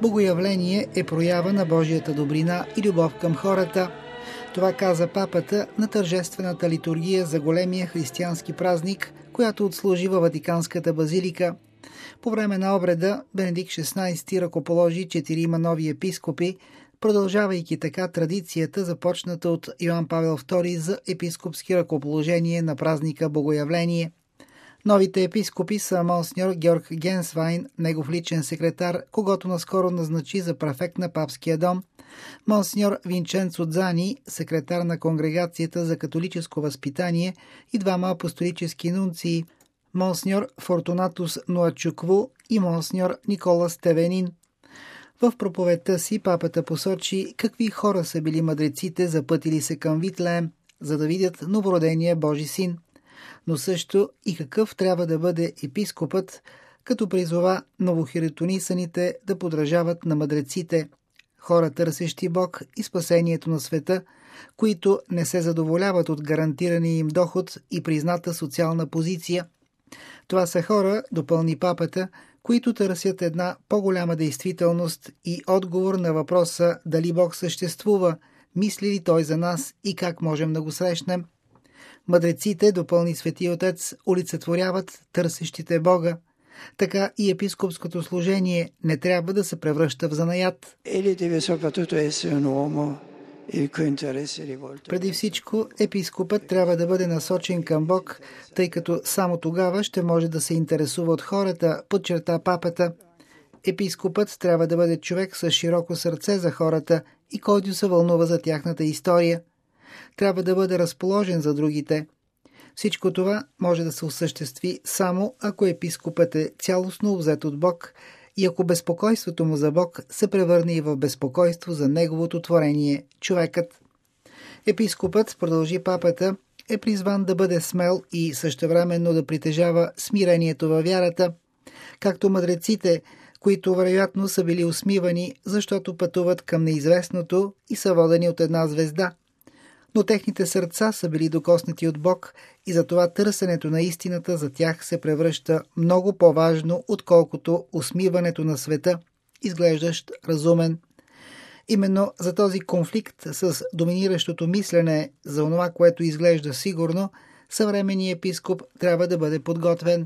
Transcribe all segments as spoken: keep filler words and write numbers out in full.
Богоявление е проява на Божията добрина и любов към хората. Това каза папата на тържествената литургия за големия християнски празник, която отслужи във Ватиканската базилика. По време на обреда Бенедикт шестнадесети ръкоположи четирима нови епископи, продължавайки така традицията, започната от Йоан Павел втори за епископски ръкоположение на празника Богоявление. Новите епископи са монсеньор Георг Генсвайн, негов личен секретар, когото наскоро назначи за префект на папския дом, монсеньор Винченцо Дзани, секретар на Конгрегацията за католическо възпитание, и двама апостолически нунции, монсеньор Фортунатус Нуачукву и монсеньор Никола Стевенин. В проповедта си папата посочи какви хора са били мъдреците, запътили се към Витлеем, за да видят новородения Божи син, но също и какъв трябва да бъде епископът, като призова новохиротонисаните да подражават на мъдреците, хора търсещи Бог и спасението на света, които не се задоволяват от гарантирания им доход и призната социална позиция. Това са хора, допълни папата, които търсят една по-голяма действителност и отговор на въпроса дали Бог съществува, мисли ли Той за нас и как можем да го срещнем. Мъдреците, допълни Свети Отец, олицетворяват търсещите Бога. Така и епископското служение не трябва да се превръща в занаят. Преди всичко, епископът трябва да бъде насочен към Бог, тъй като само тогава ще може да се интересува от хората, подчерта папата. Епископът трябва да бъде човек с широко сърце за хората и който се вълнува за тяхната история. Трябва да бъде разположен за другите. Всичко това може да се осъществи само ако епископът е цялостно обзет от Бог и ако безпокойството му за Бог се превърне и в безпокойство за неговото творение – човекът. Епископът, продължи папата, е призван да бъде смел и същевременно да притежава смирението във вярата, както мъдреците, които вероятно са били усмивани, защото пътуват към неизвестното и са водени от една звезда. Но техните сърца са били докоснати от Бог и затова търсенето на истината за тях се превръща много по-важно, отколкото усмиването на света, изглеждащ разумен. Именно за този конфликт с доминиращото мислене за онова, което изглежда сигурно, съвременният епископ трябва да бъде подготвен.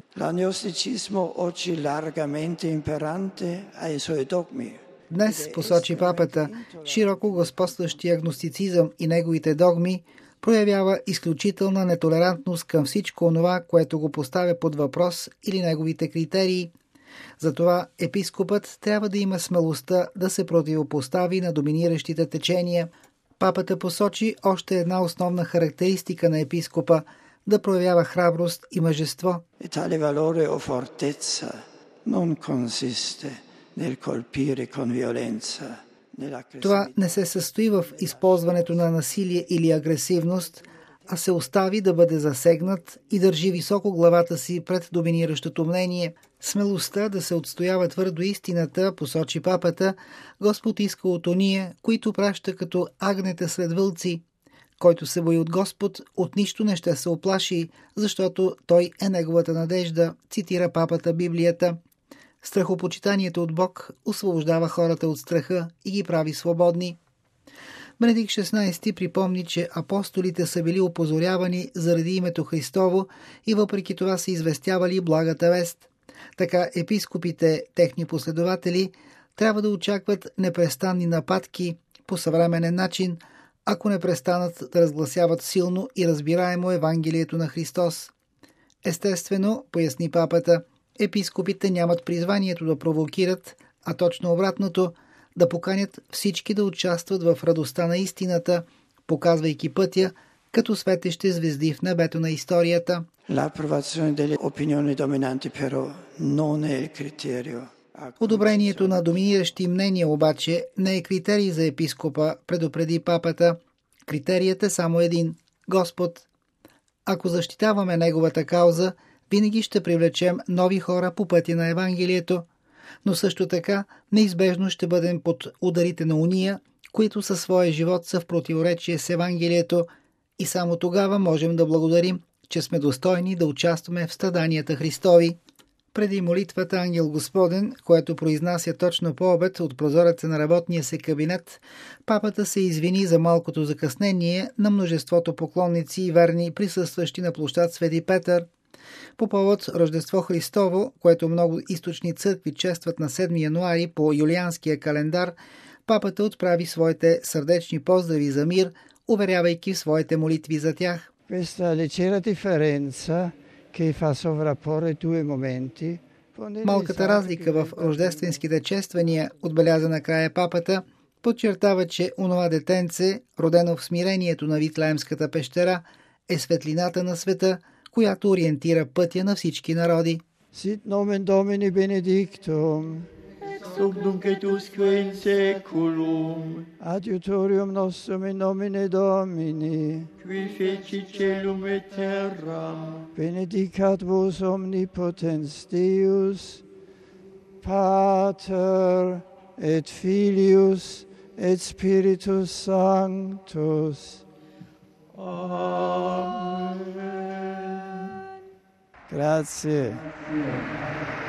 Днес, посочи папата, широко господстващия агностицизъм и неговите догми проявява изключителна нетолерантност към всичко онова, което го поставя под въпрос или неговите критерии. Затова епископът трябва да има смелостта да се противопостави на доминиращите течения. Папата посочи още една основна характеристика на епископа – да проявява храброст и мъжество. Това не се състои в използването на насилие или агресивност, а се остави да бъде засегнат и държи високо главата си пред доминиращото мнение. Смелостта да се отстоява твърдо истината, посочи папата, Господ иска от ония, които праща като агнета сред вълци. Който се бои от Господ, от нищо не ще се оплаши, защото Той е неговата надежда, цитира папата Библията. Страхопочитанието от Бог освобождава хората от страха и ги прави свободни. Бенедикт шестнадесети припомни, че апостолите са били опозорявани заради името Христово и въпреки това са известявали благата вест. Така епископите, техни последователи, трябва да очакват непрестанни нападки по съвременен начин, ако не престанат да разгласяват силно и разбираемо Евангелието на Христос. Естествено, поясни папата, епископите нямат призванието да провокират, а точно обратното, да поканят всички да участват в радостта на истината, показвайки пътя, като светещи звезди в небето на историята. Одобрението на доминиращи мнения обаче не е критерий за епископа, предупреди папата. Критерият е само един – Господ. Ако защитаваме неговата кауза, винаги ще привлечем нови хора по пътя на Евангелието, но също така неизбежно ще бъдем под ударите на уния, които със своя живот са в противоречие с Евангелието, и само тогава можем да благодарим, че сме достойни да участваме в страданията Христови. Преди молитвата Ангел Господен, което произнася точно по обед от прозореца на работния си кабинет, папата се извини за малкото закъснение на множеството поклонници и верни, присъстващи на площад Свети Петър. По повод Рождество Христово, което много източни църкви честват на седми януари по юлианския календар, папата отправи своите сърдечни поздрави за мир, уверявайки в своите молитви за тях. Малката разлика в рождественските чествания, отбеляза накрая папата, подчертава, че онова детенце, родено в смирението на Витлеемската пещера, е светлината на света, която ориентира пътя на всички народи. Sit nomen Domini benedictum, sub nunc et usque in seculum, adiutorium nostrum in nomine Domini, qui feci celum et terram, benedicat vos omnipotens Deus, Pater et Filius et Spiritus Sanctus. Amen. Grazie.